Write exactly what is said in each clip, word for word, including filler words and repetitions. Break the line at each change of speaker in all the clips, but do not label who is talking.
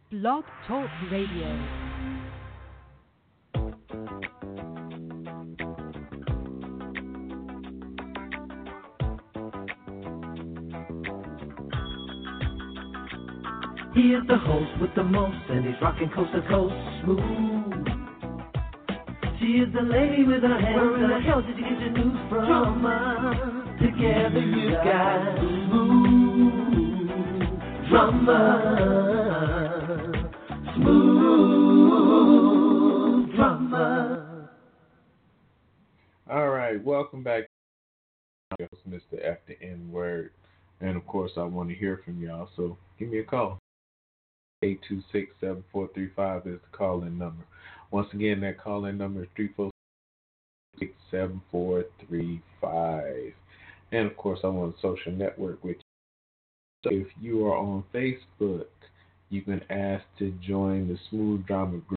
Blog Talk Radio.
He is the host with the most, and he's rocking coast to coast smooth. She is the lady with her hands. Where in the hell did you get your news from? Drama. Together you got smooth drama. Smooth drama.
All right, welcome back. It's Mister F the N word, and of course I want to hear from y'all. So give me a call. eight two six, seven four three five is the call-in number. Once again, that call-in number is three four six, seven four three five. And, of course, I'm on social network with you. So if you are on Facebook, you can ask to join the Smooth Drama group,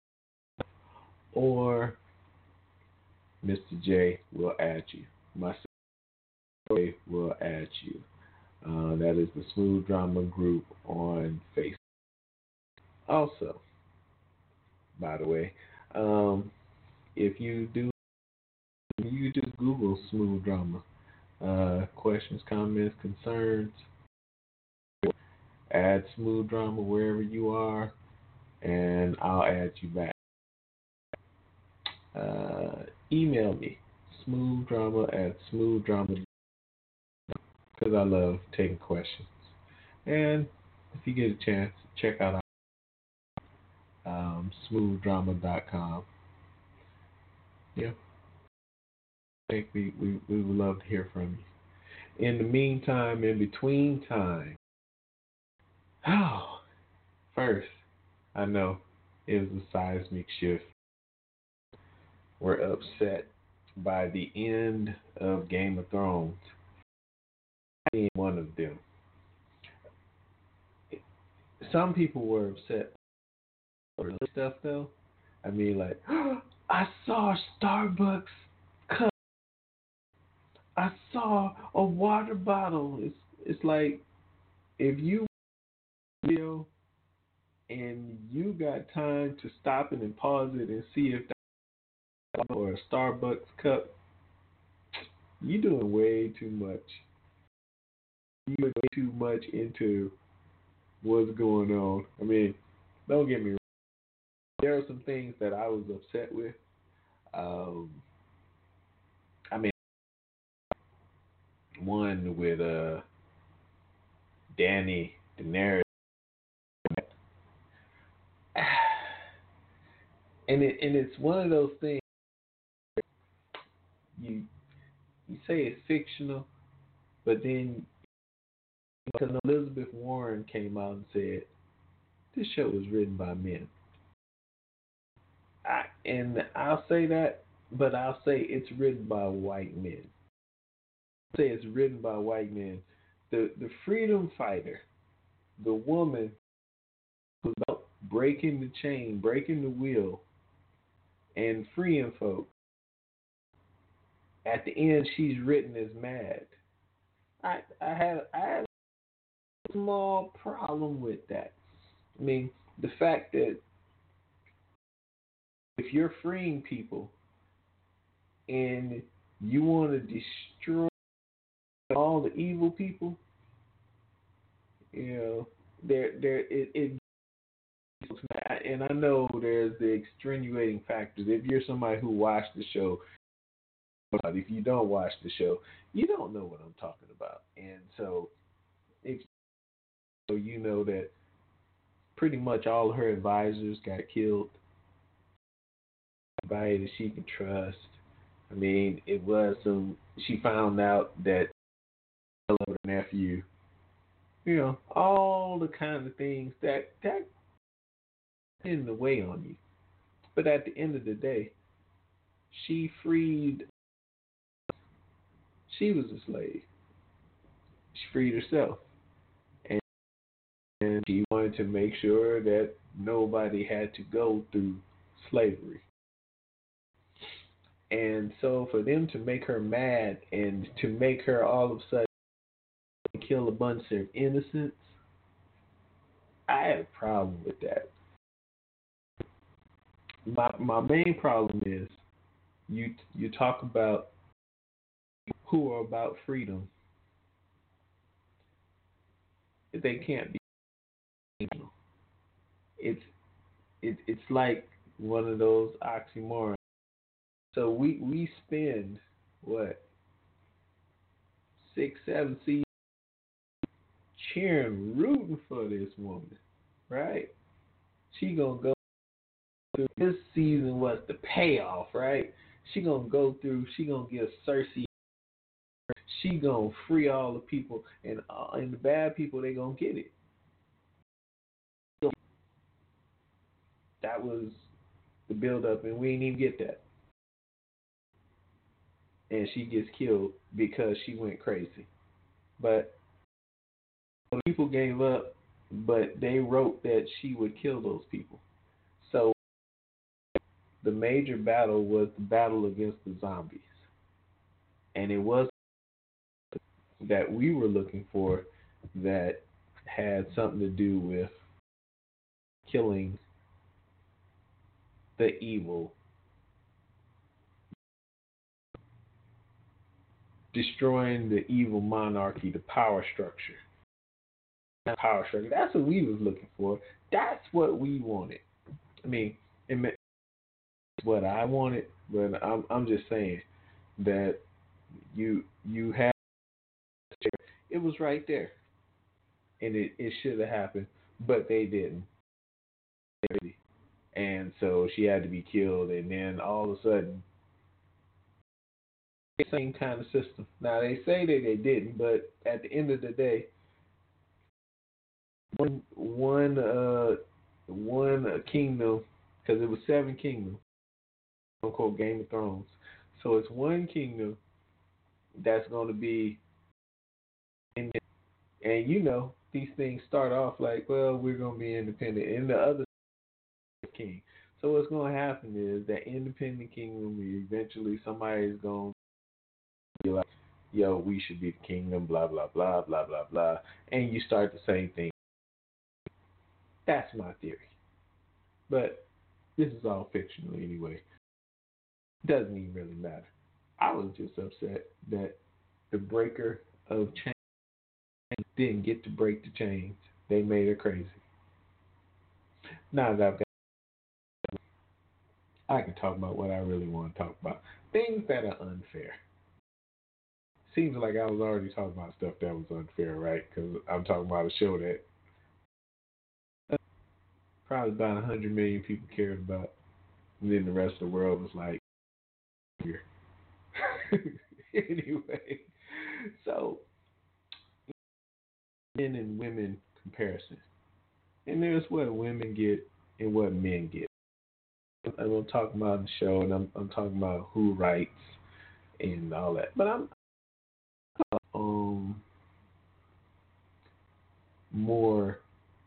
or Mister J will add you. Myself will add you. Uh, that is the Smooth Drama group on Facebook. Also, by the way, um, if you do, you just Google Smooth Drama. Uh, questions, comments, concerns, add Smooth Drama wherever you are, and I'll add you back. Uh, email me, smoothdrama at smoothdrama, because I love taking questions. And if you get a chance, check out our um, smooth drama dot com. Yeah. I think we, we, we would love to hear from you. In the meantime, in between time, oh, first, I know it was a seismic shift. We're upset by the end of Game of Thrones. Being one of them. Some people were upset over this stuff, though. I mean, like, I saw Starbucks cup. I saw a water bottle. It's it's like, if you video and you got time to stop it and pause it and see if that or a Starbucks cup, you're doing way too much. You're way too much into what's going on. I mean, don't get me wrong. There are some things that I was upset with. Um, I mean, one with uh, Danny Daenerys. And it and it's one of those things you you say it's fictional, but then because Elizabeth Warren came out and said this show was written by men. I, and I'll say that, but I'll say it's written by white men. I'll say it's written by white men. The the freedom fighter, the woman who's about breaking the chain, breaking the wheel, and freeing folk. At the end, she's written as mad. I I had I had a small problem with that. I mean, the fact that if you're freeing people and you want to destroy all the evil people, you know, there there it, it and I know there's the extenuating factors. If you're somebody who watched the show, if you don't watch the show, you don't know what I'm talking about. And so, if so, you know that pretty much all of her advisors got killed. Everybody that she can trust. I mean, it was some. She found out that her nephew, you know, all the kind of things that that in the way on you. But at the end of the day, she freed. She was a slave. She freed herself. And, and she wanted to make sure that nobody had to go through slavery. And so for them to make her mad and to make her all of a sudden kill a bunch of innocents, I had a problem with that. My my main problem is you you talk about who are about freedom. They can't be. It's it, it's like one of those oxymorons. So we we spend what six seven seasons cheering, rooting for this woman, right? She gonna go through this season was the payoff, right? She gonna go through. She gonna get Cersei. She gonna free all the people, and uh, and the bad people they gonna get it. That was the build up, and we didn't even get that. And she gets killed because she went crazy. But people gave up, but they wrote that she would kill those people. So the major battle was the battle against the zombies. And it was that we were looking for that had something to do with killing the evil, destroying the evil monarchy, the power structure. Power structure. That's what we was looking for. That's what we wanted. I mean, it meant what I wanted, but I'm I'm just saying that you you had it was right there, and it it should have happened, but they didn't. And so she had to be killed, and then all of a sudden, same kind of system. Now they say that they didn't, but at the end of the day, one one uh one uh, kingdom, because it was seven kingdoms, quote unquote Game of Thrones. So it's one kingdom that's going to be, in, and you know these things start off like, well, we're going to be independent, and the other king. So what's going to happen is that independent kingdom, eventually somebody's going to be like, yo, we should be the kingdom, blah blah blah blah blah blah, and you start the same thing. That's my theory. But this is all fictional anyway. Doesn't even really matter. I was just upset that the breaker of chains didn't get to break the chains. They made her crazy. Now that I've got, I can talk about what I really want to talk about. Things that are unfair. Seems like I was already talking about stuff that was unfair, right? Because I'm talking about a show that probably about one hundred million people cared about. And then the rest of the world was like, here. Anyway, so men and women comparison. And there's what women get and what men get. And I'm talking about the show, and I'm, I'm talking about who writes and all that. But I'm um more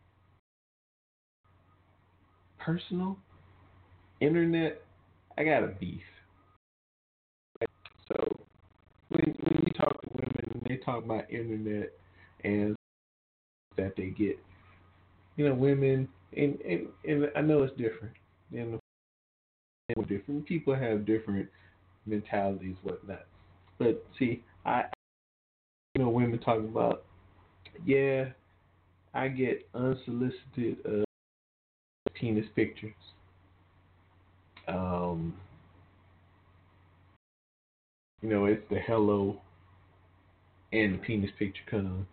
personal. Internet, I got a beef. So when when you talk to women, they talk about internet and that they get. You know, women, and, and, and I know it's different. And different people have different mentalities, whatnot. But see, I, you know, women talking about, yeah, I get unsolicited uh, penis pictures. Um, you know, it's the hello and the penis picture comes.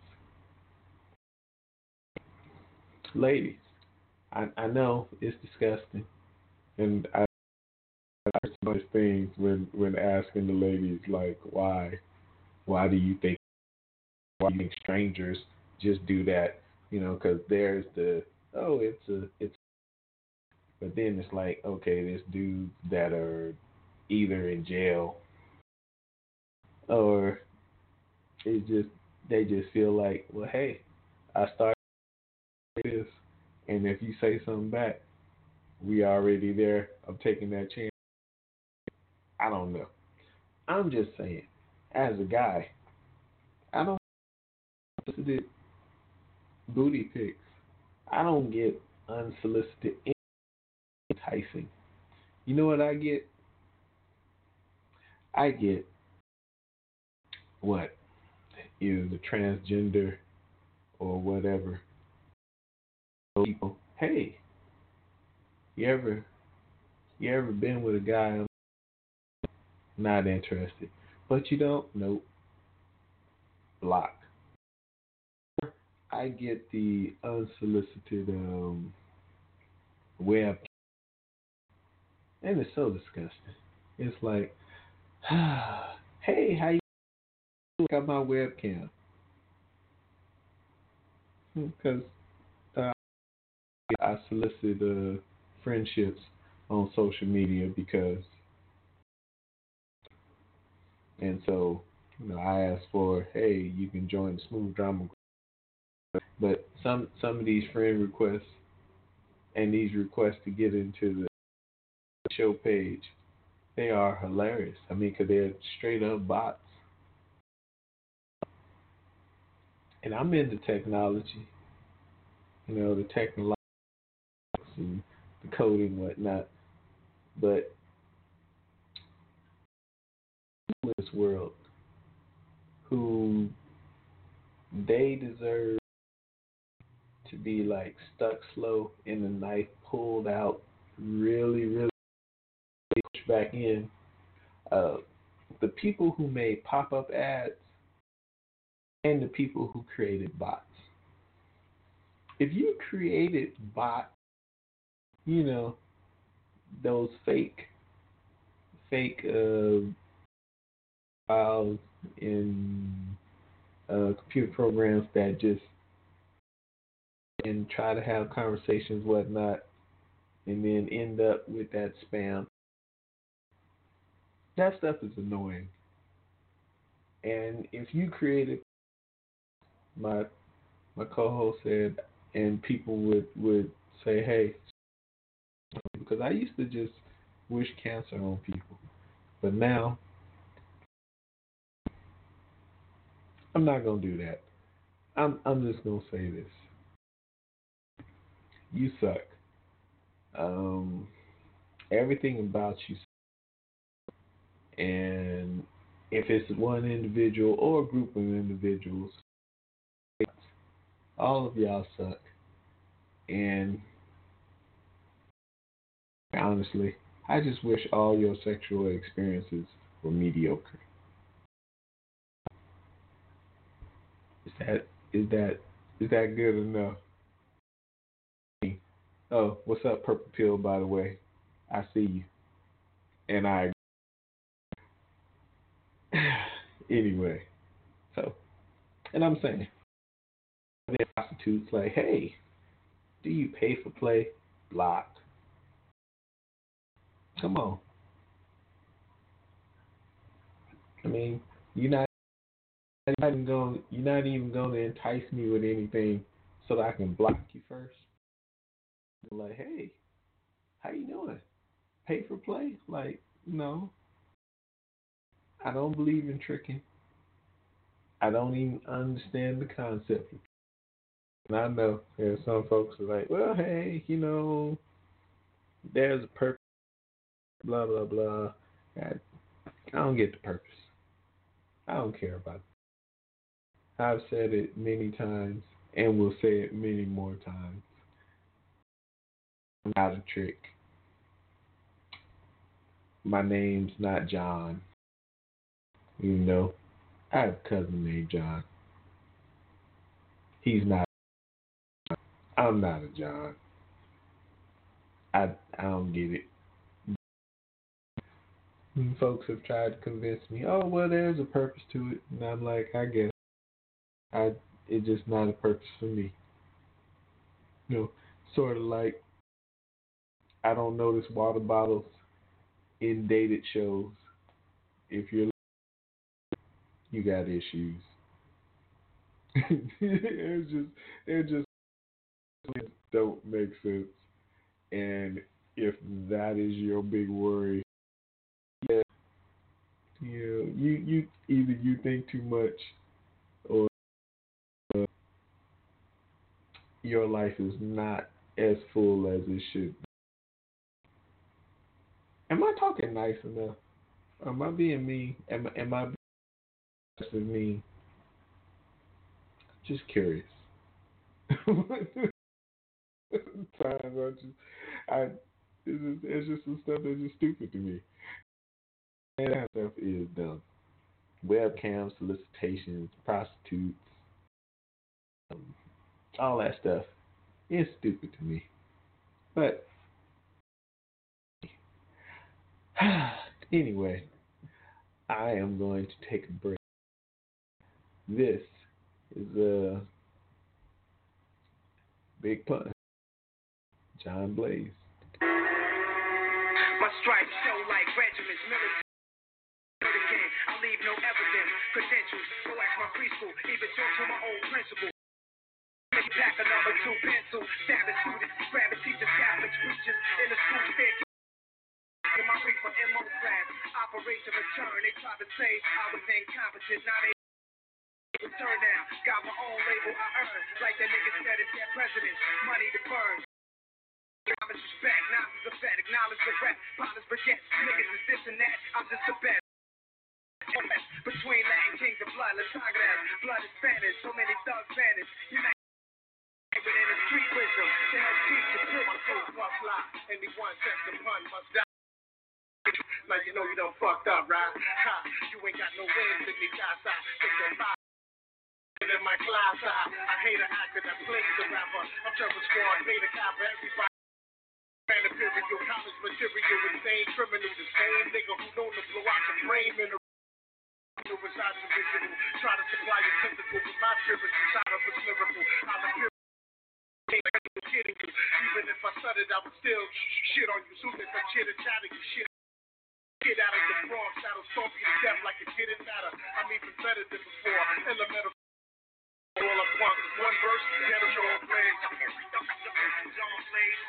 Ladies, I, I know it's disgusting, and I I heard some of those things when when asking the ladies like why why do you think why do you think strangers just do that, you know, because there's the oh it's a it's but then it's like okay there's dudes that are either in jail or it just they just feel like well hey I started this and if you say something back we already there I'm taking that chance. I don't know. I'm just saying, as a guy, I don't solicited booty pics. I don't get unsolicited enticing. You know what I get? I get what is a transgender or whatever people. Hey, you ever you ever been with a guy? Not interested, but you don't. Nope. Block. I get the unsolicited um, web, and it's so disgusting. It's like, hey, how you got my webcam? Because uh, I solicit uh, friendships on social media because, and so you know, I asked for, hey, you can join the Smooth Drama group. But some some of these friend requests and these requests to get into the show page, they are hilarious. I mean, because they're straight up bots. And I'm into technology, you know, the technologics and the coding and whatnot. But in this world, who they deserve to be like stuck slow in the knife pulled out, really, really pushed back in. Uh, the people who made pop-up ads and the people who created bots. If you created bots, you know, those fake, fake uh, files in uh, computer programs that just and try to have conversations, whatnot, and then end up with that spam. That stuff is annoying. And if you created, my my co-host said, and people would would say, hey, because I used to just wish cancer on people, but now I'm not gonna do that. I'm I'm just gonna say this: you suck. Um, everything about you, and if it's one individual or a group of individuals, all of y'all suck. And honestly, I just wish all your sexual experiences were mediocre. Is that is that is that good enough? Oh, what's up, Purple Pill? By the way, I see you, and I. Anyway, so, and I'm saying, the prostitutes like, hey, do you pay for play? Blocked. Come on. I mean, you're not, you're not even going. You're not even going to entice me with anything, so that I can block you first. You're like, hey, how you doing? Pay for play? Like, no, I don't believe in tricking. I don't even understand the concept. And I know there's some folks who are like, well, hey, you know, there's a purpose, blah, blah, blah. I, I don't get the purpose. I don't care about it. I've said it many times and will say it many more times. I'm not a trick. My name's not John. You know, I have a cousin named John. He's not. I'm not a John. I I don't get it. And folks have tried to convince me, oh well, there's a purpose to it, and I'm like, I guess I it's just not a purpose for me. You know, sort of like I don't notice water bottles in dated shows. If you're you got issues. it's just it just don't make sense. And if that is your big worry, yeah, you know, you you either you think too much or uh, your life is not as full as it should be. Am I talking nice enough? Am I being mean? Am, am I being mean? Just curious. Times I just, I, it's just, it's just some stuff that's just stupid to me. And that stuff is dumb. Webcams, solicitations, prostitutes, um, all that stuff is stupid to me. But anyway, I am going to take a break. This is a big pun. John Blaze.
My stripes show like regiments, military. Again, I leave no evidence, credentials. Go ask my preschool, even talk to my old principal. Pack a number two pencil, savage students, grabbing teachers, Catholics, preachers in the school fair. In my reefer M O class, operation return. They tried to say I was incompetent, now they return now. Got my own label I earn, like that nigga said it's that president. Money to burn. Acknowledge respect, Nazis are fed, acknowledge the rap. Pilots forget, niggas is this and that. I'm just the best. Between Latin kings and blood, let's talk that. Blood is Spanish, so many thugs vanish. Unite within the street wisdom to help teach the truth. Must lie, anyone sets the pun must die. Like you know you done fucked up, right? Ha, you ain't got no wins in the outside. Take your five in my class. I, I hate an actor that plays the rapper. I'm Trevor Squad, beta copper, everybody. Man, imperial college material, insane criminal, the same nigga who known to blow out your brain in the besides original. Try to supply your tentacle with my spirits inside of what's lyrical. I'm a hero. Kidding you. Even if I stuttered, I would still shit on you. Soon as I chitter chatter, you shit. Get out of the Bronx, that'll stomp you to death like it didn't matter. I'm even better than before. Elemental. All I want is one verse, get a John Blaze. John Blaze. John Blaze.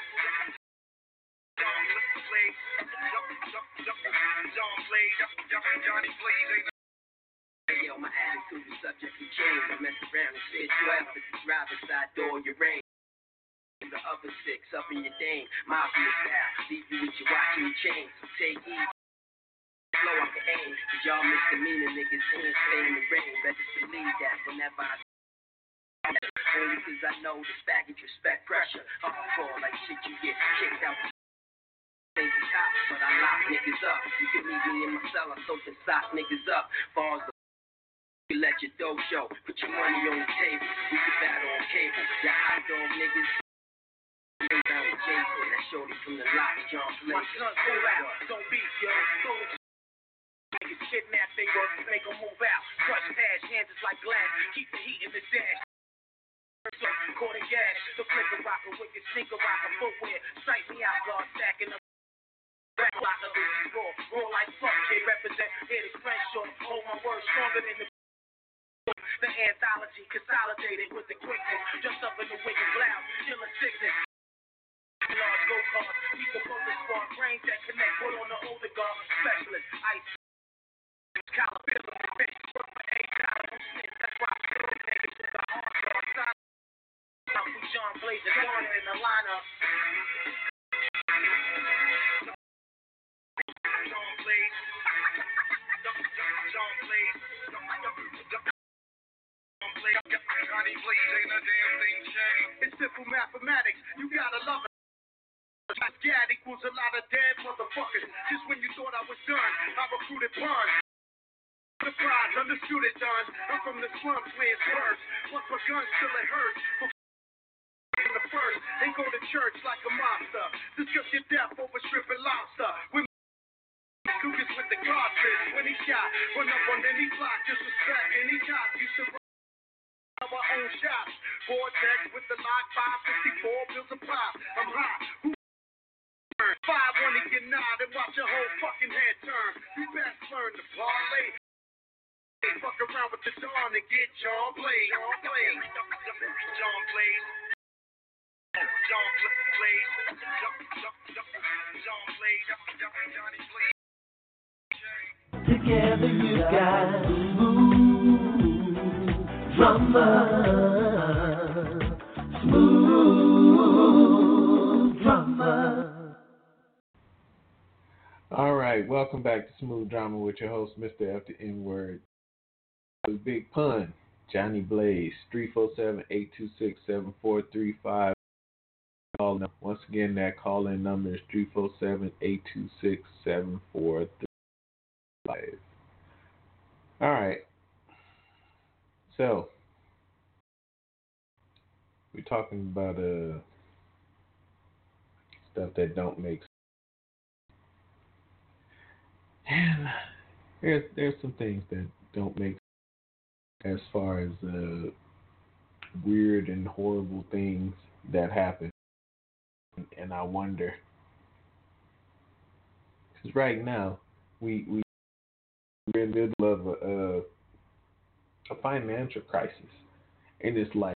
John Blaze. Johnny Blaze. Yo, my attitude is subject to change. I mess around and sit twelve at the driver's side door, your rain. The other six up in your dame. Mafia style, leave you with your watch and your chain. So take easy. Flow off the aim. Cause y'all misdemeanor niggas ain't stay in the rain. Better believe that whenever I only cause I know this baggage, respect, pressure. Hardcore like shit you get kicked out. Ain't the top, but I lock niggas up. You can meet me in my cell, I soak and sock niggas up. Bars the you let your dough show, put your money on the table. We can battle on cable. Your hot dog niggas. Lay down with Jason, that shorty from the lot, John Blaze. My son, go out, don't beat, yo. Go niggas kidnap, they work, make them move out. Crush cash, hands is like glass. Keep the heat in the dash. Caught a gas, the flicker rocker with your sneaker rocker footwear. Strike me out, guard stacking up. Rap locker, roll, roll like fuck. They represent, hit it Crenshaw. Hold my words stronger than the the anthology consolidated with the quickness. Just up in the wicked cloud, killing sickness. Large go cars, we the police squad, brains that connect. Put on the older guard, specialist, ice. Caliber, bitch, work for eight dollars. That's why I kill niggas with the hard guard. We John Blaze and John in the lineup. John Blaze. John Blaze. Johnny Blaze ain't a damn thing changed. It's simple mathematics, you gotta love it. Gad equals a lot of dead motherfuckers. Just when you thought I was done, I recruited Bond. Surprise, understood it done. I'm from the slums where it's worse. Once my gun still it hurts. In the first, they go to church like a mobster. Discuss your death over shrimp and lobster. When Lucas with the cartridge, when he shot, run up on any block, disrespect any cop. Used to run our own shops. Vortex with the lock, five fifty-four bills a pop. I'm hot. Who five wanna get nine and watch your whole fucking head turn. You best learn to parlay. Fuck around with the dawn and get John Blaze. John Blaze. John Blaze. John Blaze. John Blaze. Johnny Blaze.
Together you got smooth drummer, Smooth Drama.
All right, welcome back to Smooth Drama with your host, Mister F the N-Word. Big Pun, Johnny Blaze, three four seven, eight two six, seven four three five. Once again, that call-in number is three four seven, eight two six, seven four three five. All right. So, we're talking about uh stuff that don't make sense. And there's, there's some things that don't make sense as far as uh, weird and horrible things that happen. And I wonder, because right now, we, we, we're in the middle of a, a, a financial crisis. And it's like,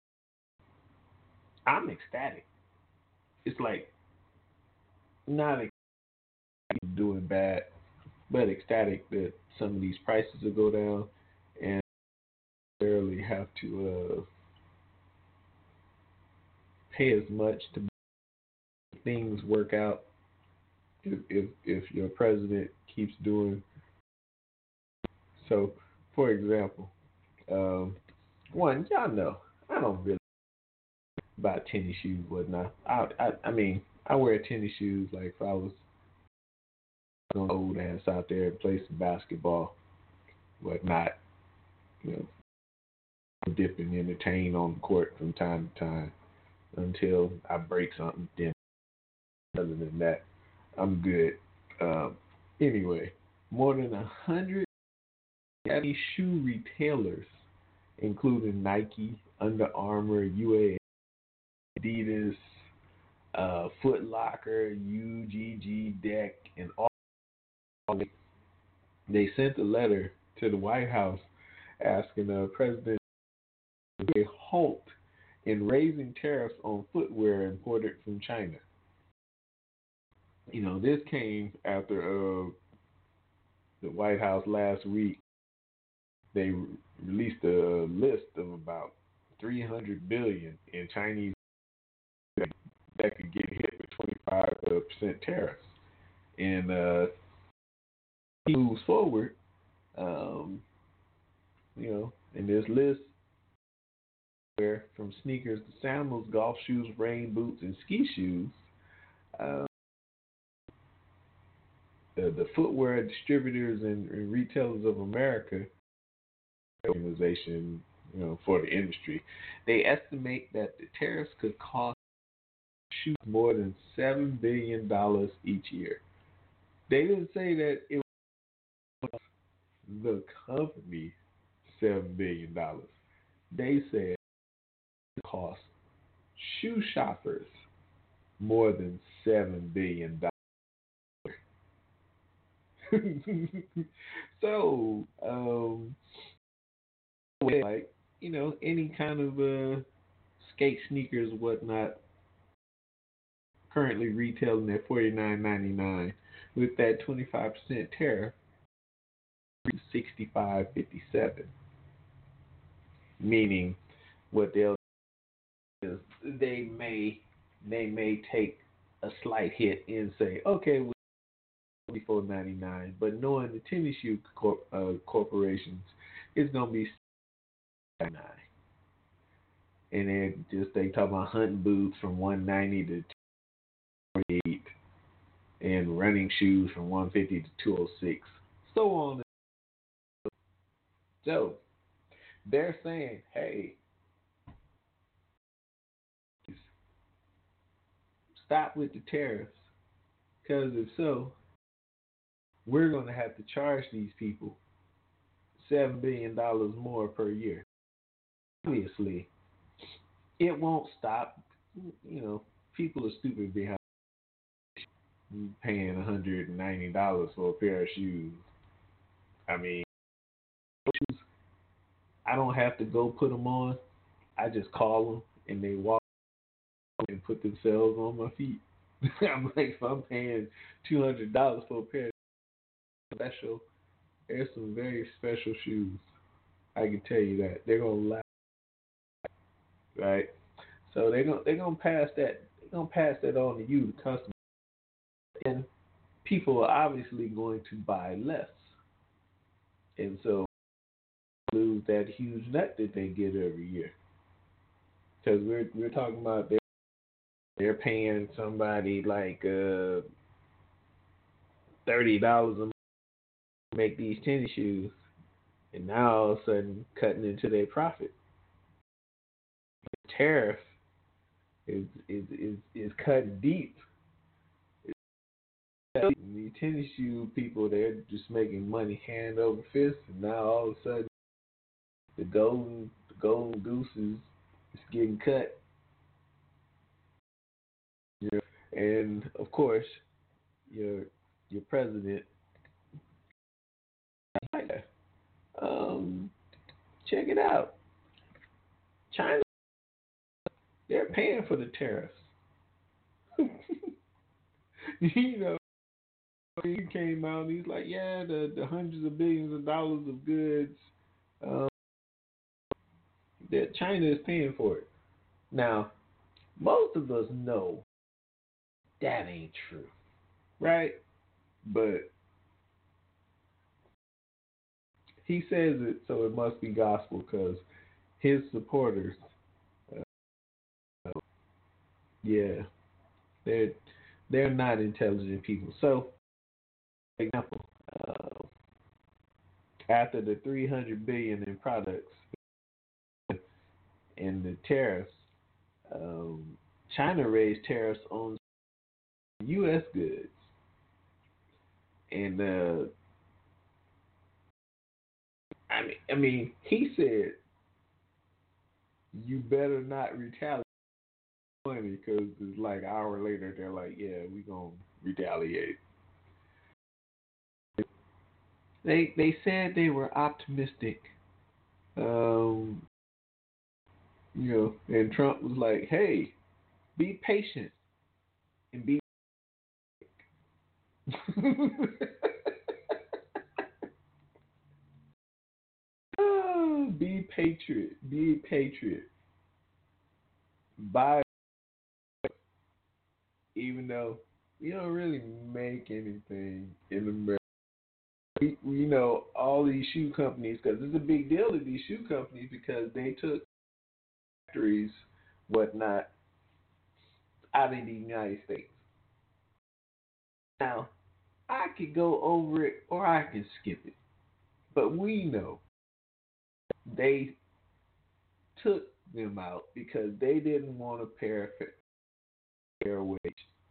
I'm ecstatic. It's like, not ecstatic doing bad, but ecstatic that some of these prices will go down and barely have to uh, pay as much to make things work out if, if, if your president keeps doing. So, for example, um, one, y'all know, I don't really buy tennis shoes, whatnot. I, I, I mean, I wear tennis shoes like if I was an old ass out there and play some basketball, whatnot, you know, dip and entertain on the court from time to time until I break something. Then, other than that, I'm good. Um, anyway, more than a hundred shoe retailers, including Nike, Under Armour, U A, Adidas, uh, Foot Locker, U G G, Deck, and all. They sent a letter to the White House asking the president to a halt in raising tariffs on footwear imported from China. You know, this came after uh, the White House last week. They re- released a list of about three hundred billion in Chinese that, that could get hit with twenty-five percent tariffs. And uh, he moves forward, um, you know, in this list, where from sneakers to sandals, golf shoes, rain boots, and ski shoes, uh, the, the Footwear Distributors and, and Retailers of America organization, you know, for the industry, they estimate that the tariffs could cost shoes more than seven billion dollars each year. They didn't say that it was the company seven billion dollars. They said it cost shoe shoppers more than seven billion dollars. So, um, like, you know, any kind of uh, skate sneakers, whatnot, currently retailing at forty-nine ninety-nine with that twenty-five percent tariff, sixty-five fifty-seven. Meaning, what they'll do is they may they may take a slight hit and say, okay, we're twenty-four ninety-nine, but knowing the tennis shoe corp, uh, corporations, it's gonna be ninety-nine. And then just they talk about hunting boots from one ninety to two forty-eight, and running shoes from one fifty to two oh six, so on. So they're saying, hey, stop with the tariffs, because if so, we're going to have to charge these people seven billion dollars more per year. Obviously, it won't stop. You know, people are stupid behind paying one hundred ninety dollars for a pair of shoes. I mean, I don't have to go put them on. I just call them and they walk and put themselves on my feet. I'm like, if I'm paying two hundred dollars for a pair of special, there's some very special shoes. I can tell you that. They're going to last. Right? So they're gonna they're gonna pass that they're gonna pass that on to you, the customer, and people are obviously going to buy less, and so lose that huge nut that they get every year. Because we're we're talking about they're they're paying somebody like uh, thirty dollars a month to make these tennis shoes, and now all of a sudden cutting into their profit. The tariff is is is, is cutting deep. These tennis shoe people, they're just making money hand over fist, and now all of a sudden the golden the golden goose is, is getting cut. Yeah. And of course, your your president, um, check it out. China, they're paying for the tariffs. You know, he came out and he's like, yeah, the, the hundreds of billions of dollars of goods um, that China is paying for it. Now, most of us know that ain't true, right? But he says it, so it must be gospel because his supporters, uh, yeah, they're they're not intelligent people. So, for example, uh, after the three hundred billion dollars in products and the tariffs, um, China raised tariffs on U S goods, and uh, I mean, I mean, he said you better not retaliate because it's like an hour later they're like, yeah, we gonna retaliate. They they said they were optimistic, um, you know, and Trump was like, hey, be patient and be. Oh, be patriot, be a patriot. Buy, even though you don't really make anything in America. We, you know, all these shoe companies, because it's a big deal to these shoe companies because they took factories, whatnot, out of the United States. Now, I could go over it or I can skip it, but we know they took them out because they didn't want to pay fair wage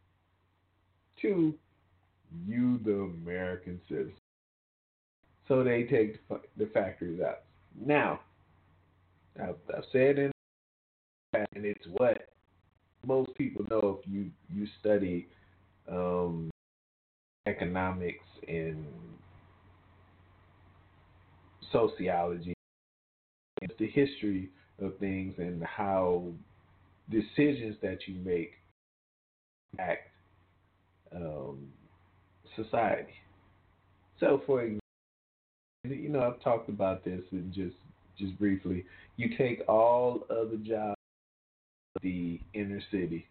to you, the American citizen. So they take the factories out. Now, I've, I've said in the past, and it's what most people know if you you study um, economics and sociology, it's the history of things and how decisions that you make impact um, society. So, for example, you know, I've talked about this and just just briefly. You take all of the jobs of the inner city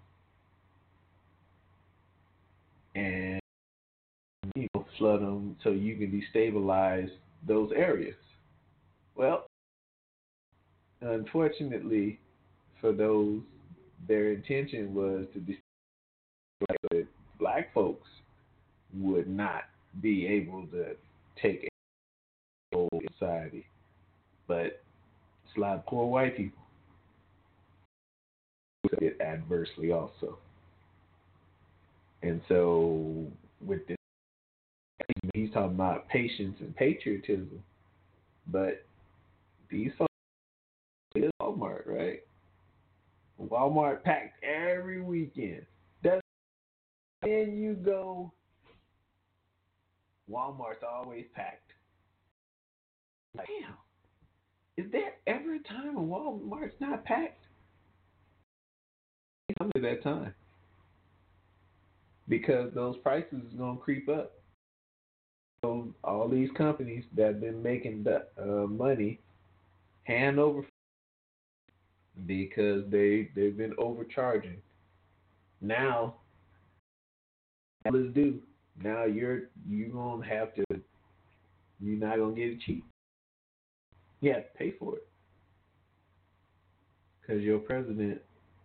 and you know flood them so you can destabilize those areas. Well, unfortunately for those, their intention was to destroy, but black folks would not be able to take a whole society, but it's a lot of poor white people who get adversely also. And so with this, he's talking about patience and patriotism, but these folks is Walmart, right? Walmart packed every weekend. That's when you go, Walmart's always packed. Damn, is there ever a time when Walmart's not packed? Come to that time because those prices is gonna creep up. So all these companies that have been making the uh, money hand over, because they they've been overcharging. Now, let's do. Now you're you gonna have to. You're not gonna get it cheap. Yeah, pay for it because your president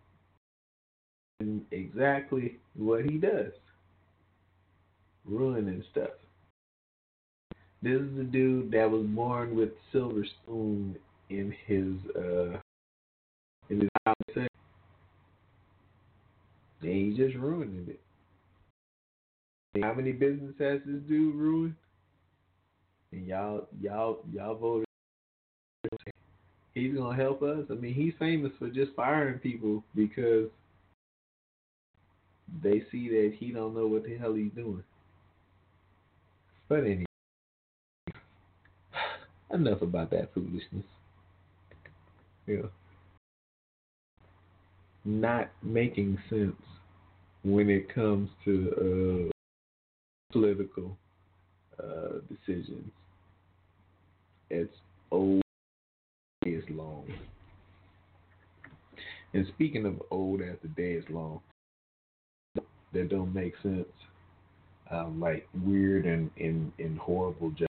is exactly what he does, ruining stuff. This is the dude that was born with silver spoon in his uh in his mouth, and he just ruining it. How many business has this dude ruined? And y'all, y'all, y'all voted. He's gonna help us. I mean, he's famous for just firing people because they see that he don't know what the hell he's doing. But anyway, enough about that foolishness. Yeah, not making sense when it comes to uh, political uh, decisions. It's old as long. And speaking of old as the day is long, that don't make sense, um, like weird and, and, and horrible jobs.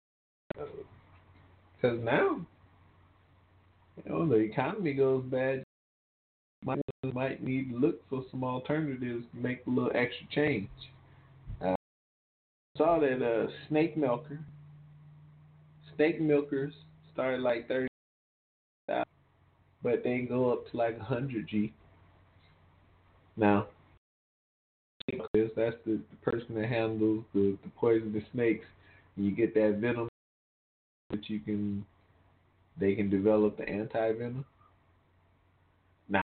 Because now, you know, the economy goes bad. Might, might need to look for some alternatives to make a little extra change. Uh, I saw that uh, snake milker, snake milkers started like thirty thousand, but they go up to like one hundred G. Now, that's the, the person that handles the, the poisonous snakes. You get that venom, that you can, they can develop the anti-venom. Now,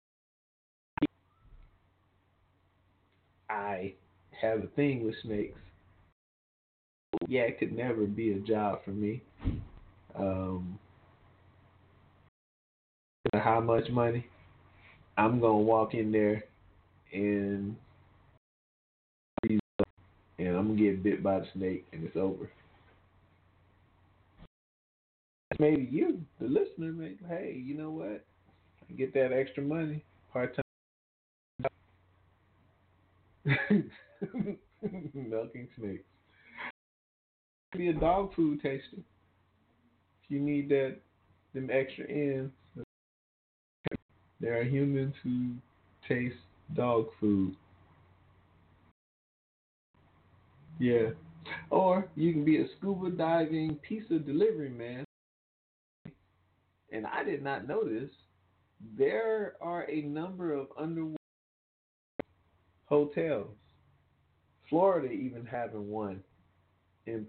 I have a thing with snakes. Yeah, it could never be a job for me. Um, how much money? I'm gonna walk in there and and I'm gonna get bit by the snake and it's over. Maybe you, the listener, may hey, you know what? I get that extra money, part time. Milking snakes. Be a dog food taster. If you need that, them extra ends. There are humans who taste dog food. Yeah. Or you can be a scuba diving pizza delivery man. And I did not know this. There are a number of underwater hotels. Florida even having one. In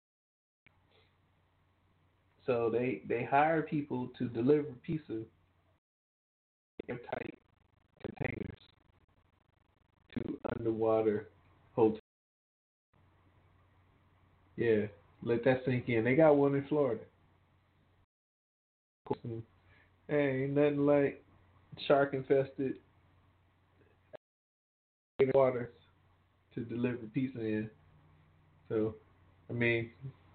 so they, they hire people to deliver pizza in tight containers to underwater hotels. Yeah, let that sink in. They got one in Florida. Hey, ain't nothing like shark infested waters to deliver pizza in. So, I mean,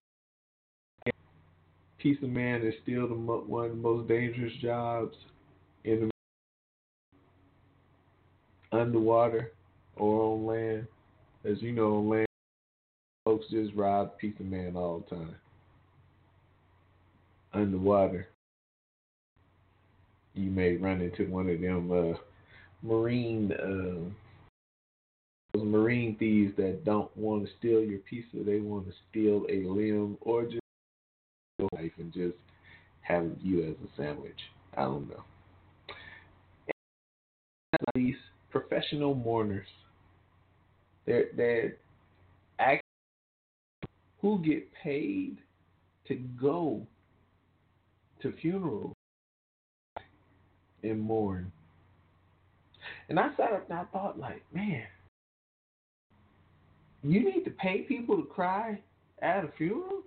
pizza man is still the mo- one of the most dangerous jobs in the underwater or on land. As you know, on land, folks just rob pizza man all the time. Underwater, you may run into one of them uh, marine uh, those marine thieves that don't want to steal your pizza. They want to steal a limb or just a knife and just have you as a sandwich. I don't know. And these professional mourners, they're they're actually who get paid to go to funerals and mourn. And I sat up and I thought, like, man, you need to pay people to cry at a funeral?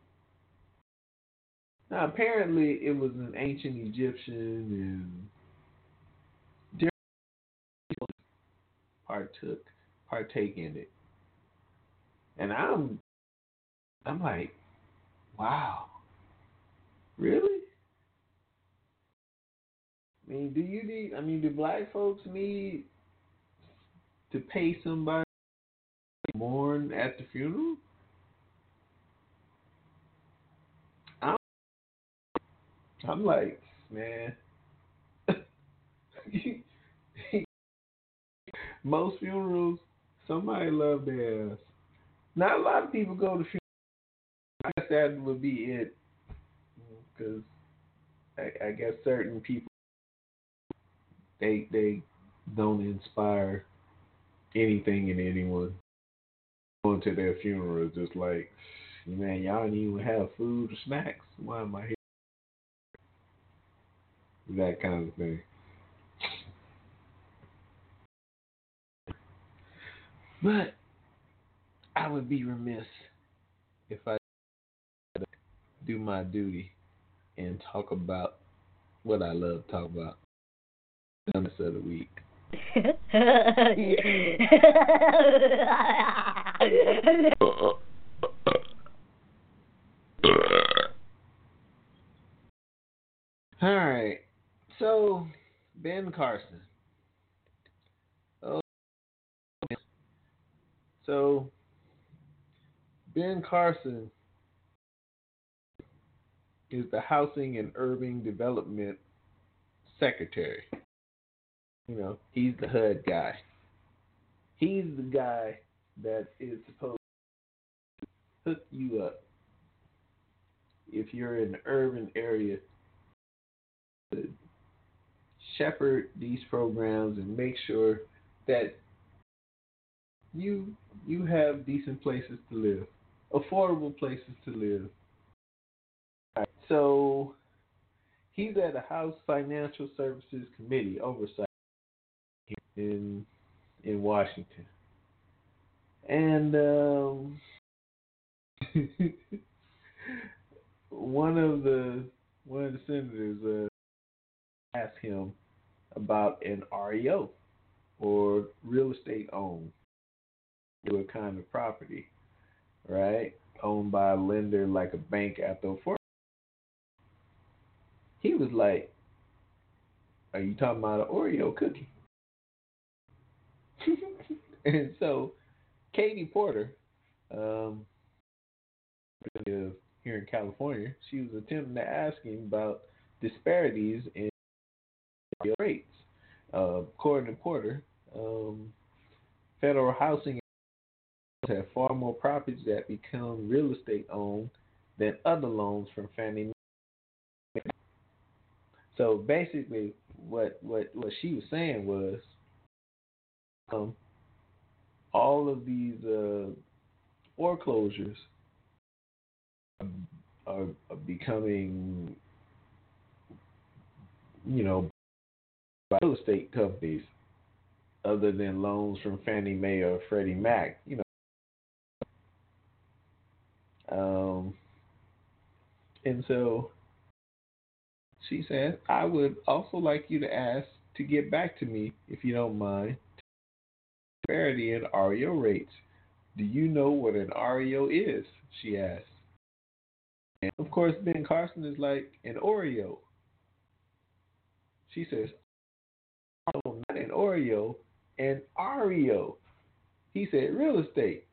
Now, apparently, it was an ancient Egyptian, and different people partook, partake in it. And I'm, I'm like, wow, really? I mean, do you need? I mean, do black folks need to pay somebody to mourn at the funeral? I'm, I'm like, man. Most funerals, somebody love their ass. Not a lot of people go to funerals. I guess that would be it, because I, I guess certain people they they don't inspire anything in anyone. Going to their funeral is just like, man, y'all don't even have food or snacks. Why am I here? That kind of thing. But I would be remiss if I do my duty and talk about what I love to talk about. Dumbest of the week. All right. So, Ben Carson. Oh, so Ben Carson is the Housing and Urban Development Secretary. You know, he's the H U D guy. He's the guy that is supposed to hook you up if you're in an urban area to shepherd these programs and make sure that you you have decent places to live, affordable places to live. Right. So he's at the House Financial Services Committee oversight in in Washington, and um, one of the one of the senators uh, asked him about an R E O, or real estate owned, to a kind of property, right? Owned by a lender like a bank after a foreclosure. He was like, "Are you talking about an Oreo cookie?" And so Katie Porter, um, here in California, she was attempting to ask him about disparities in rates. Uh, according to Porter, um, federal housing have far more properties that become real estate owned than other loans from Fannie Mae. So basically, what what what she was saying was, um, all of these uh, foreclosures are, are becoming, you know, by real estate companies other than loans from Fannie Mae or Freddie Mac, you know. Um, and so she said, I would also like you to ask to get back to me, if you don't mind, disparity in R E O rates. Do you know what an R E O is? She asked. And of course, Ben Carson is like, an Oreo. She says, oh, not an Oreo, an R E O. He said, real estate.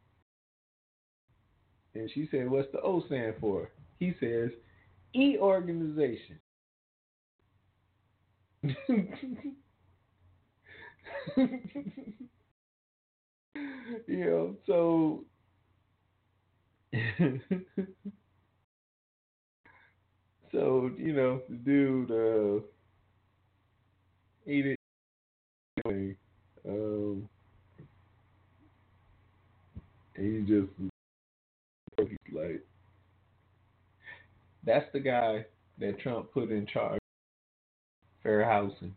And she said, what's the O stand for? He says, E organization. You know, so so, you know, the dude uh he did um he just he's like, that's the guy that Trump put in charge of fair housing.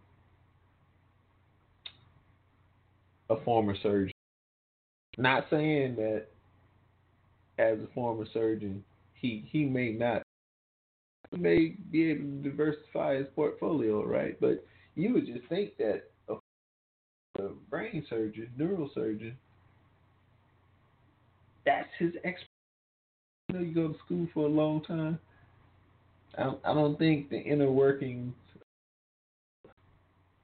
A former surgeon. Not saying that as a former surgeon he he may not he may be able to diversify his portfolio, right? But you would just think that a, a brain surgeon, neurosurgeon, that's his expertise. You know, you go to school for a long time. I don't, I don't think the inner workings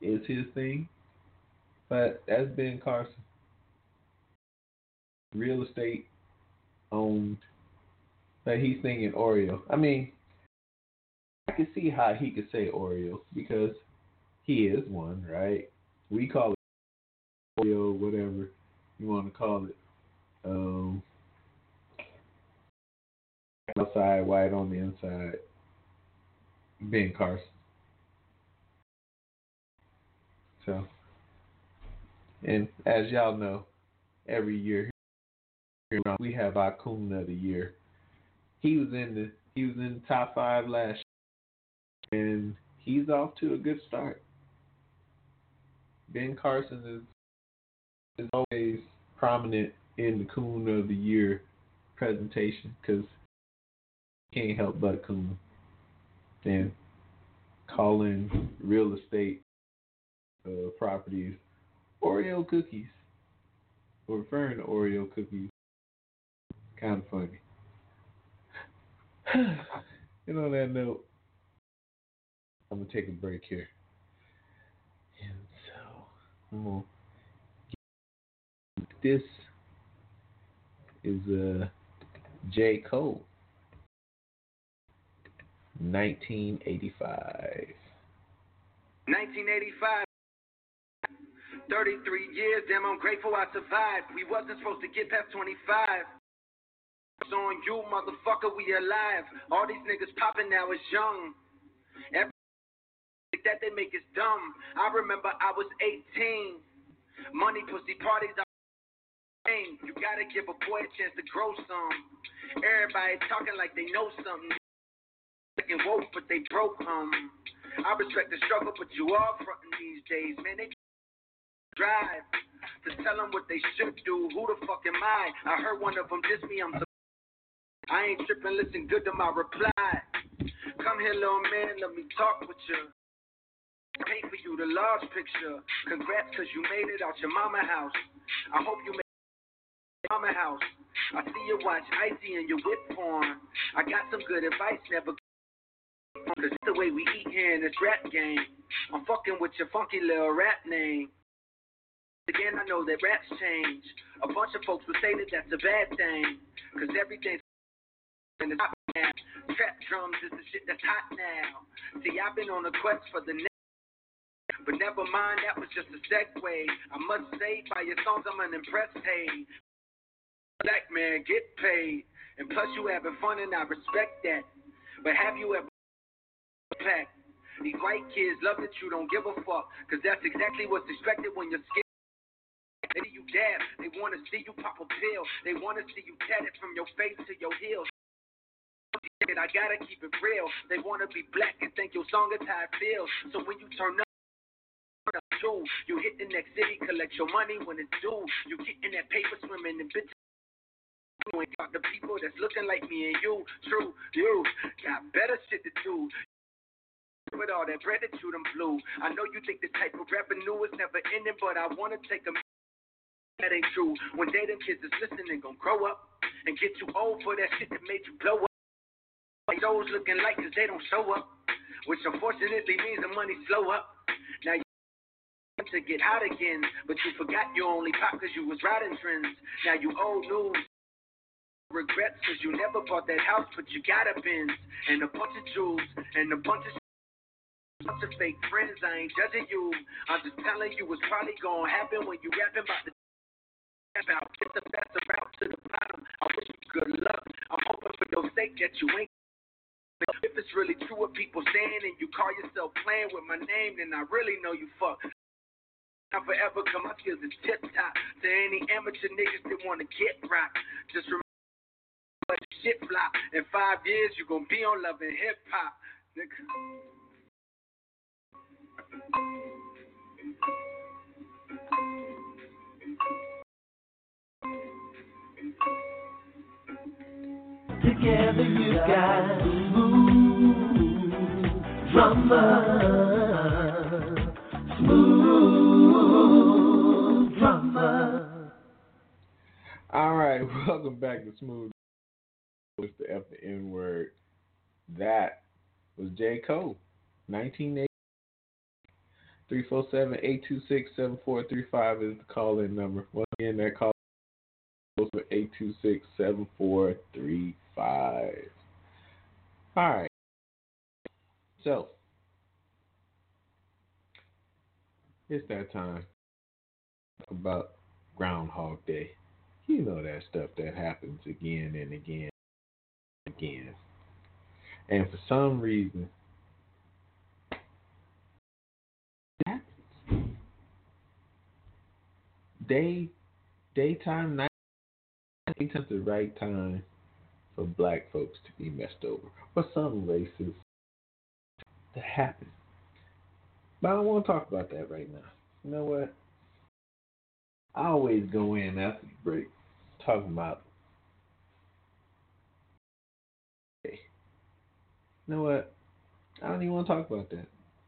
is his thing, but that's Ben Carson. Real estate owned, but he's thinking Oreo. I mean, I can see how he could say Oreo because he is one, right? We call it Oreo, whatever you want to call it. Um, outside, white on the inside. Ben Carson. So, and as y'all know, every year we have our Coon of the Year. He was in the he was in the top five last year, and he's off to a good start. Ben Carson is is always prominent in the Coon of the Year presentation because he can't help but coon. And calling real estate uh, properties Oreo cookies, or referring to Oreo cookies, kind of funny. And on that note, I'm gonna take a break here, and so I'm gonna this is uh, J. Cole, nineteen eighty-five.
nineteen eighty-five. thirty-three years, damn, I'm grateful I survived. We wasn't supposed to get past twenty-five. It's on you, motherfucker, we alive. All these niggas popping now is young. Every that they make is dumb. I remember I was eighteen. Money, pussy, parties, I you gotta give a boy a chance to grow some. Everybody talking like they know something. They woke, but they broke, um. I respect the struggle, but you all frontin' these days, man. They drive to tell them what they should do. Who the fuck am I? I heard one of them diss me, I'm so I ain't tripping, listen good to my reply. Come here, little man, let me talk with you. Paint for you the large picture. Congrats, cause you made it out your mama house. I hope you made it out your mama house. I see you watch Icy and your whip porn. I got some good advice, never cause it's the way we eat here in this rap game. I'm fucking with your funky little rap name. Again, I know that raps change. A bunch of folks would say that that's a bad thing, cause everything's in the top now. Trap drums is the shit that's hot now. See, I've been on a quest for the next, but never mind, that was just a segue. I must say, by your songs, I'm unimpressed. Hey, black man, get paid, and plus you having fun, and I respect that. But have you ever packed? These white kids love that you don't give a fuck, cause that's exactly what's expected when you're scared. They see you dab, they wanna see you pop a pill, they wanna see you tatted from your face to your heels. I gotta keep it real. They wanna be black and think your song is how it feels. So when you turn up, too, you hit the next city, collect your money when it's due. You get in that paper swimming and bitches. You ain't got the people that's looking like me and you. True, you got better shit to do. With all that bread that you done blew. I know you think this type of revenue is never ending, but I wanna take a that ain't true. One day them kids is listening, gon' grow up and get too old for that shit that made you blow up. Those looking like cause they don't show up, which unfortunately means the money slow up. Now you to get hot again, but you forgot you only pop cause you was riding trends. Now you old news. Regrets cause you never bought that house, but you got a Benz and a bunch of jewels and a bunch of bunch of fake friends. I ain't judging you. I'm just telling you what's probably gonna happen when you rapping about the about get the best route to the bottom. I wish you good luck. I'm hoping for your sake that you ain't. If it's really true what people saying and you call yourself playing with my name, then I really know you fuck. I forever come my skills is tip top to any amateur niggas that wanna get rock. Just remember shit flop. In five years you gonna be on Love and Hip Hop, nigga.
Together you got smooth drummer, smooth drummer.
All right, welcome back to Smooth. With the F the N word. That was J. Cole, nineteen eighty. three four seven, eight two six, seven four three five is the call-in number. Once again, that call is eight two six, seven four three five. All right. So, it's that time. Talk about Groundhog Day. You know that stuff that happens again and again and again. And for some reason, day, daytime, night, is the right time for black folks to be messed over. For some races to happen. But I don't want to talk about that right now. You know what? I always go in after the break talking about, hey, you know what? I don't even want to talk about that.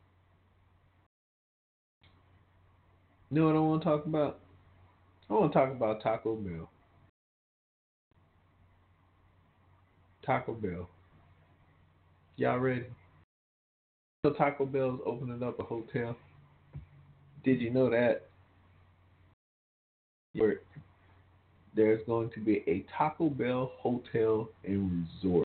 You know what I want to talk about? I want to talk about Taco Bell. Taco Bell. Y'all ready? So Taco Bell's opening up a hotel. Did you know that? There's going to be a Taco Bell hotel and resort.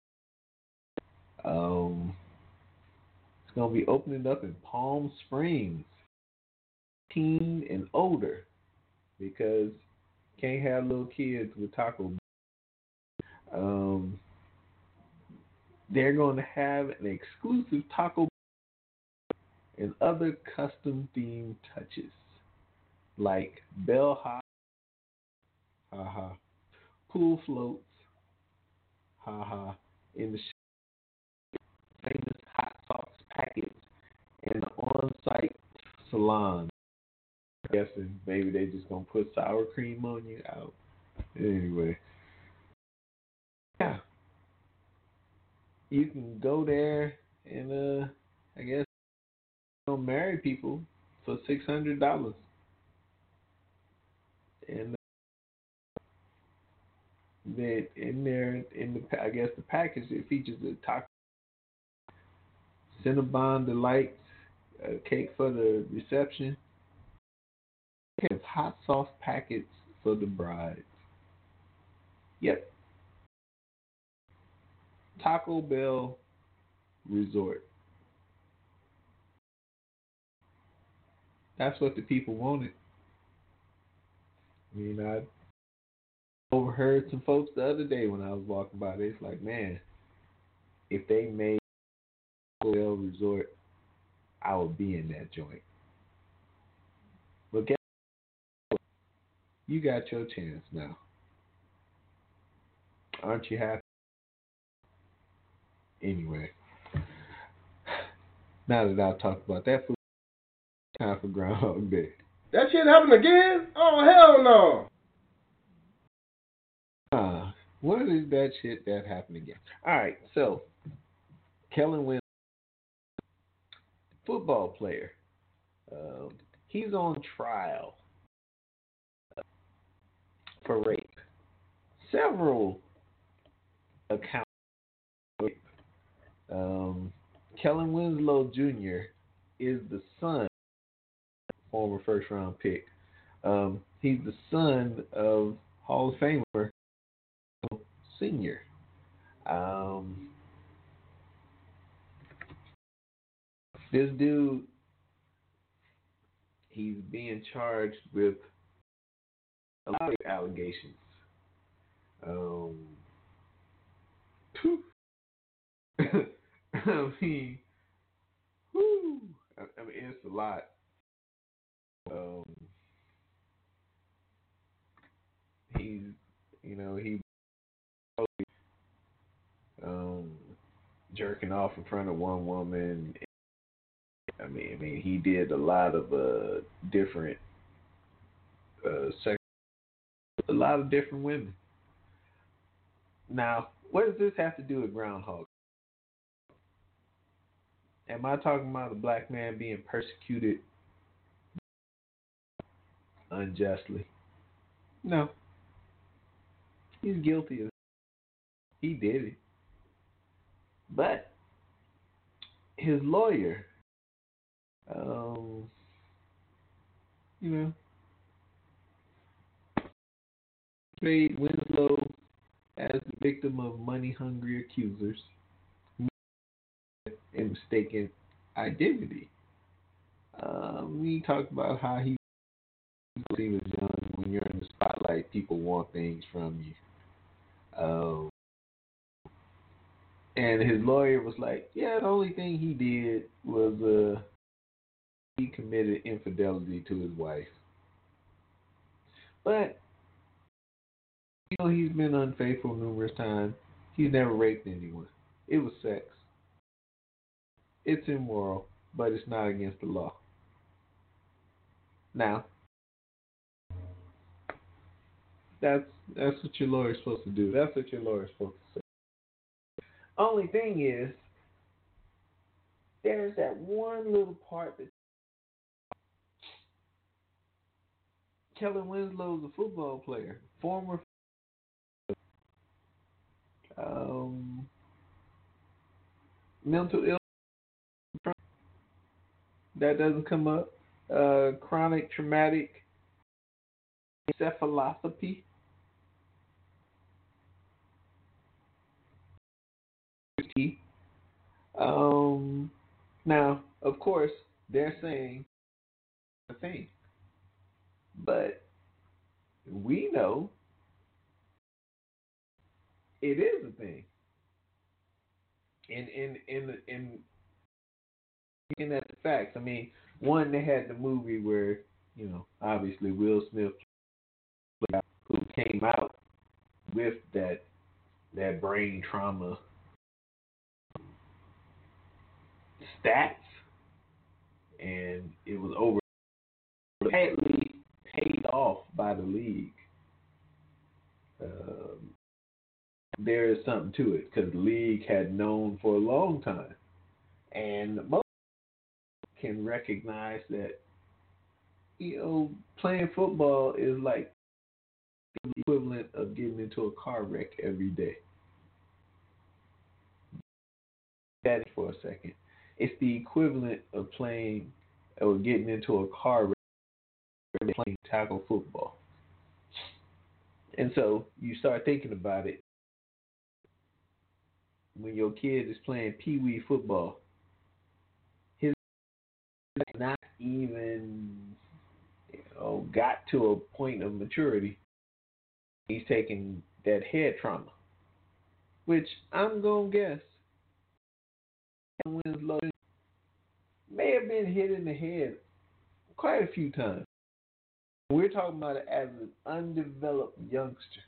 Um, it's going to be opening up in Palm Springs. Teen and older, because can't have little kids with Taco Bell. Um, they're going to have an exclusive Taco Bell and other custom themed touches like bellhop, haha, pool floats, haha, in the famous hot sauce packets and the on-site salon. I'm guessing maybe they just gonna put sour cream on you out. Anyway, yeah, you can go there and uh, I guess you know, marry people for six hundred dollars, and uh, then in there in the I guess the package it features a taco, Cinnabon delights, a cake for the reception. It has hot sauce packets for the brides. Yep. Taco Bell Resort. That's what the people wanted. I mean, I overheard some folks the other day when I was walking by. It's like, man, if they made Taco Bell Resort, I would be in that joint. But guess what? You got your chance now. Aren't you happy? Anyway, now that I've talked about that food, time for Groundhog Day.
That shit happened again? Oh, hell no.
Uh, what is that shit that happened again? All right, so Kellen Winslow, football player, um, he's on trial for rape. Several accounts of rape. Um, Kellen Winslow Junior is the son, former first round pick. Um, he's the son of Hall of Famer Senior. Um, this dude, he's being charged with a lot of allegations. Um, I mean, whew, I, I mean, it's a lot. Um, he's, you know, he um, jerking off in front of one woman. I mean, I mean, he did a lot of uh, different uh, sex, a lot of different women. Now, what does this have to do with Groundhog? Am I talking about a black man being persecuted unjustly? No. He's guilty of it. He did it. But his lawyer, um, you know, portrayed Winslow as the victim of money-hungry accusers and mistaken identity. Um, he talked about how he he was young. When you're in the spotlight, people want things from you. Um, and his lawyer was like, yeah, the only thing he did was uh, he committed infidelity to his wife. But, you know, he's been unfaithful numerous times. He's never raped anyone. It was sex. It's immoral, but it's not against the law. Now, that's that's what your lawyer's supposed to do. That's what your lawyer's supposed to say. Only thing is, there's that one little part that Kellen Winslow's a football player, former um, mental illness. That doesn't come up. Uh, chronic traumatic encephalopathy. Um, now, of course, they're saying the thing, but we know it is a thing. In in in in looking at the facts, I mean, one, they had the movie where, you know, obviously Will Smith, who came out with that that brain trauma stats, and it was over badly paid off by the league. Um, there is something to it because the league had known for a long time, and most can recognize that, you know, playing football is like the equivalent of getting into a car wreck every day. That for a second, it's the equivalent of playing or getting into a car wreck playing tackle football. And so you start thinking about it when your kid is playing pee wee football. His not even, you know, got to a point of maturity. He's taking that head trauma, which I'm gonna guess Winslow may have been hit in the head quite a few times. We're talking about it as an undeveloped youngster.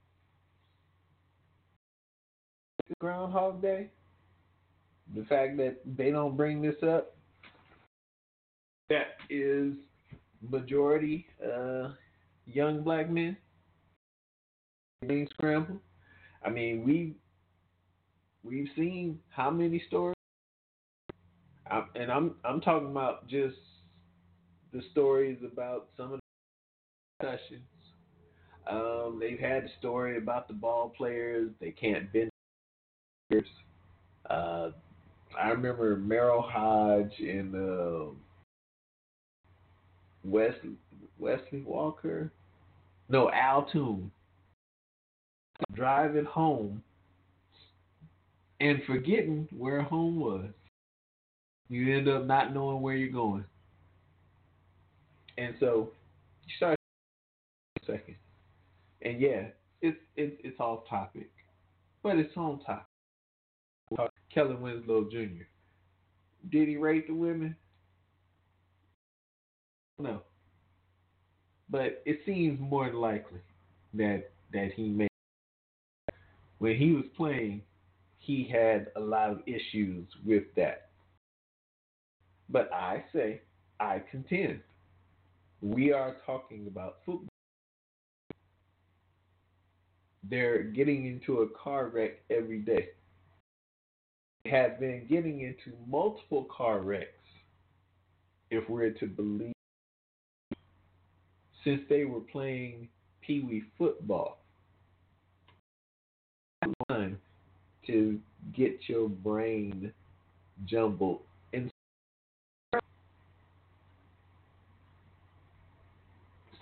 Groundhog Day, the fact that they don't bring this up, that is majority uh, young black men being scrambled. I mean, we we've seen how many stories, I, and I'm I'm talking about just the stories about some of the discussions. Um, they've had the story about the ball players; they can't bend. Uh, I remember Merrill Hodge and uh, Wesley Wesley Walker, no Al Toon, driving home and forgetting where home was. You end up not knowing where you're going, and so you start a second, and yeah, it's it's it's off topic, but it's on topic. Kellen Winslow Junior Did he rape the women? No. But it seems more than likely that that he made. When he was playing, he had a lot of issues with that. But I say, I contend, we are talking about football. They're getting into a car wreck every day. They have been getting into multiple car wrecks, if we're to believe, since they were playing Pee Wee football. Time to get your brain jumbled. And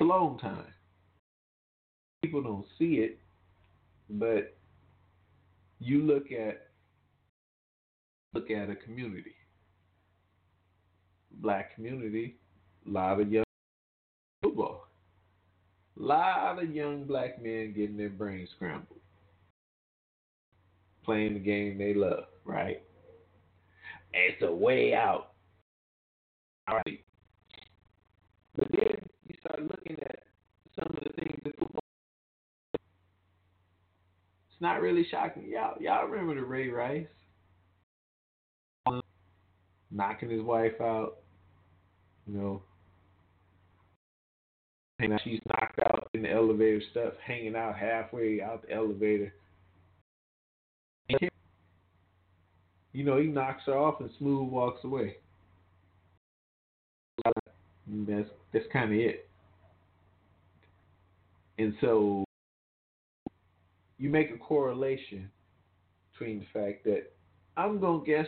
a long time. People don't see it, but you look at look at a community, black community, a lot of young football, a lot of young black men getting their brains scrambled, playing the game they love, right? It's a way out, all right? But then you start looking at some of the things that football. It's not really shocking. Y'all, y'all remember the Ray Rice knocking his wife out, you know, and she's knocked out in the elevator stuff, hanging out halfway out the elevator. You know, he knocks her off and Smooth walks away. And that's that's kind of it. And so you make a correlation between the fact that I'm gonna guess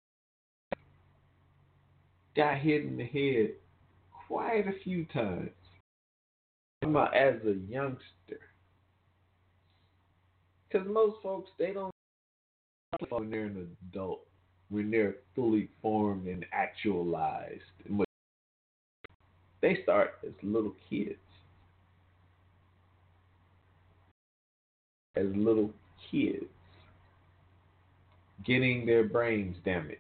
got hit in the head quite a few times as a youngster. Because most folks, they don't play when they're an adult, when they're fully formed and actualized. They start as little kids. As little kids. Getting their brains damaged.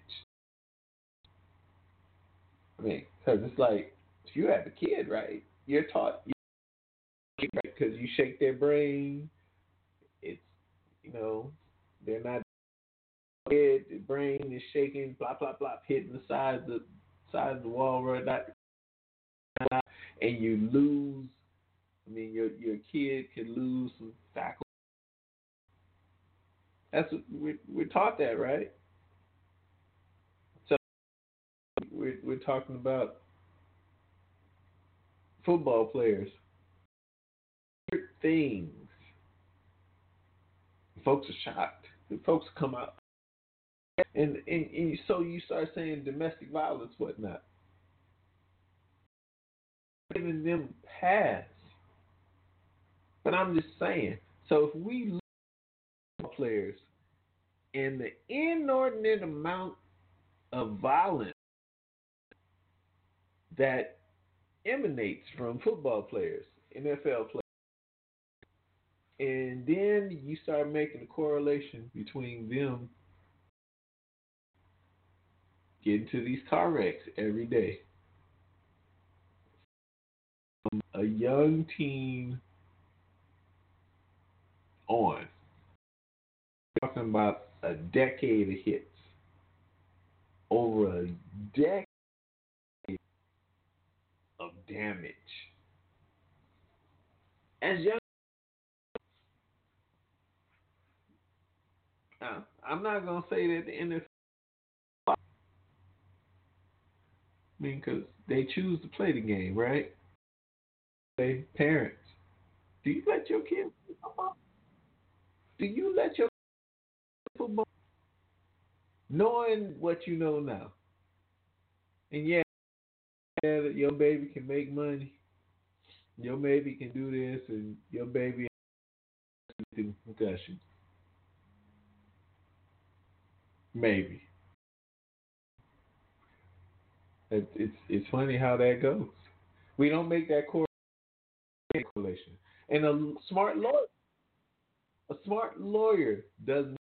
I mean, because it's like, if you have a kid, right, you're taught, because you shake their brain, it's, you know, they're not dead, the brain is shaking, blah, blah, blah, hitting the side of the, side of the wall, right, not, and you lose, I mean, your your kid could lose some faculty. That's what we're, we're taught that, right? We're, we're talking about football players. Things. Folks are shocked. Folks come out. And, and, and so you start saying domestic violence, whatnot. Giving them pass. But I'm just saying. So if we look at players and the inordinate amount of violence that emanates from football players, N F L players, and then you start making a correlation between them getting to these car wrecks every day. From a young teen on, we're talking about a decade of hits. Over a decade of damage. As young, uh, I'm not gonna say that the N F L, I mean, because they choose to play the game, right? They parents, do you let your kids play football? Do you let your kids play football, knowing what you know now? And yeah, your baby can make money. Your baby can do this, and your baby has concussion. Maybe. It, it's it's funny how that goes. We don't make that correlation. And a smart lawyer, a smart lawyer doesn't.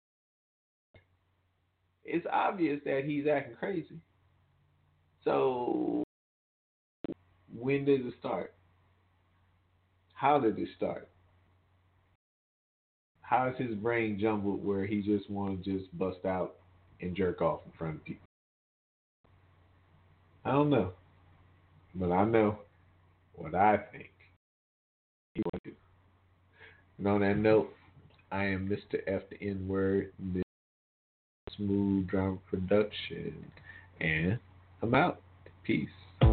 It's obvious that he's acting crazy. So, when did it start? How did it start? How is his brain jumbled where he just want to just bust out and jerk off in front of people? I don't know. But I know what I think he wants to do. And on that note, I am Mister F the N-word, Mister Smooth Drama Production, and I'm out. Peace.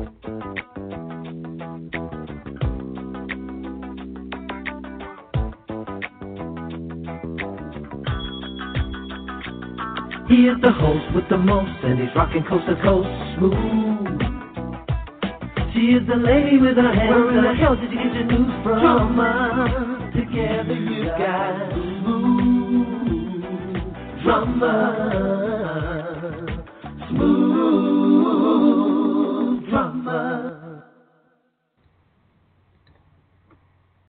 He is the host with the most, and he's rocking coast to coast smooth. She She is the lady with her hands. Where in the hell did you get your news from? Drama. Together you got smooth drama.